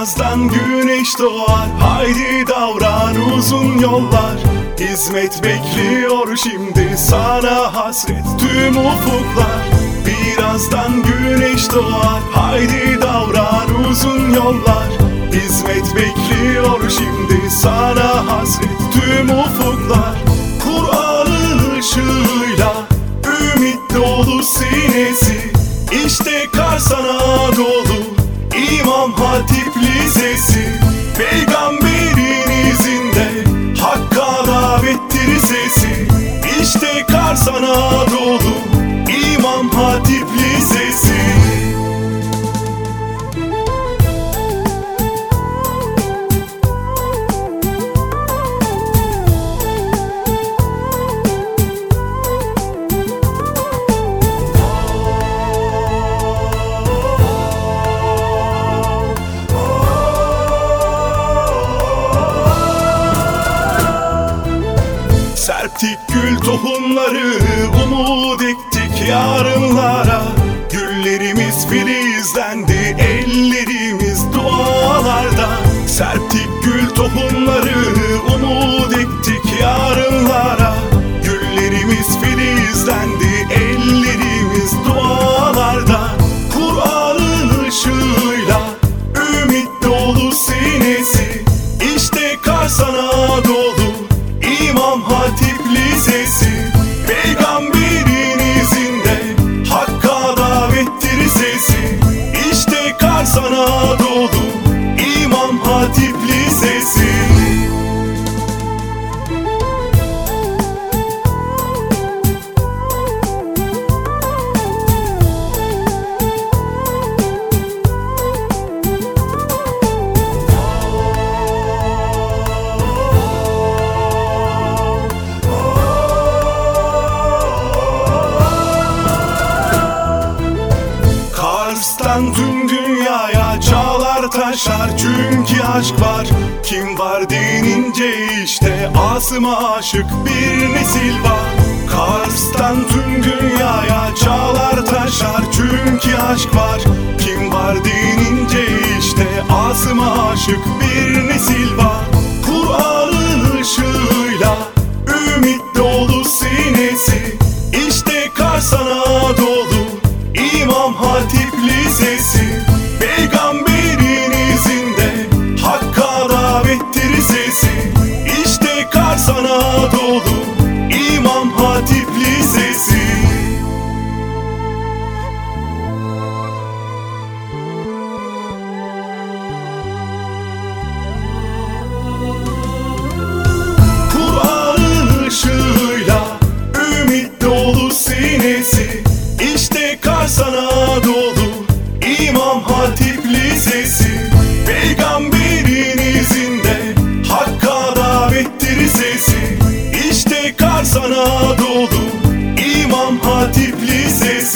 Birazdan güneş doğar, haydi davran uzun yollar. Hizmet bekliyor şimdi, sana hasret tüm ufuklar. Birazdan güneş doğar, haydi davran uzun yollar. Hizmet bekliyor şimdi, sana hasret tüm ufuklar. Kur'an'ın ışığıyla ümit dolu sinesi, İşte Kars Anadolu, İmam Hatip Lisesi. Peygamberin izinde Hakk'a davettir sesi, İşte Kars Anadolu, İmam Hatip Lisesi. Serptik gül tohumları, umut ektik yarınlara. Güllerimiz filizlendi, ellerimiz dualarda. Serptik gül tohumları, umut ektik yarınlara. Güllerimiz filizlendi, ellerimiz dualarda. Kur'an'ın ışığıyla ümit dolu sinesi, İşte Kars Anadolu, İmam Hatip Lisesi. Peygamberin izinde Hakk'a davettir sesi, İşte Kars Anadolu, İmam Hatip Lisesi. Kars'tan tüm dünyaya çağlar taşar, çünkü aşk var. Kim var denince işte Asım'a aşık bir nesil var. Kars'tan tüm dünyaya çağlar taşar, çünkü aşk var. Kim var denince işte Asım'a aşık bir nesil var. Kur'an'ın ışığıyla ümit dolu sinesi, İşte Kars Anadolu, İmam Hatip Lisesi. Peygamberin izinde Hakk'a davettir sesi, İşte Kars Anadolu, İmam Hatip Lisesi. Kur'an'ın ışığıyla ümit dolu sinesi, İşte Kars Anadolu, İmam Hatip Lisesi. Peygamberin izinde Hakk'a davettir sesi, İşte Kars Anadolu, İmam Hatip Lisesi.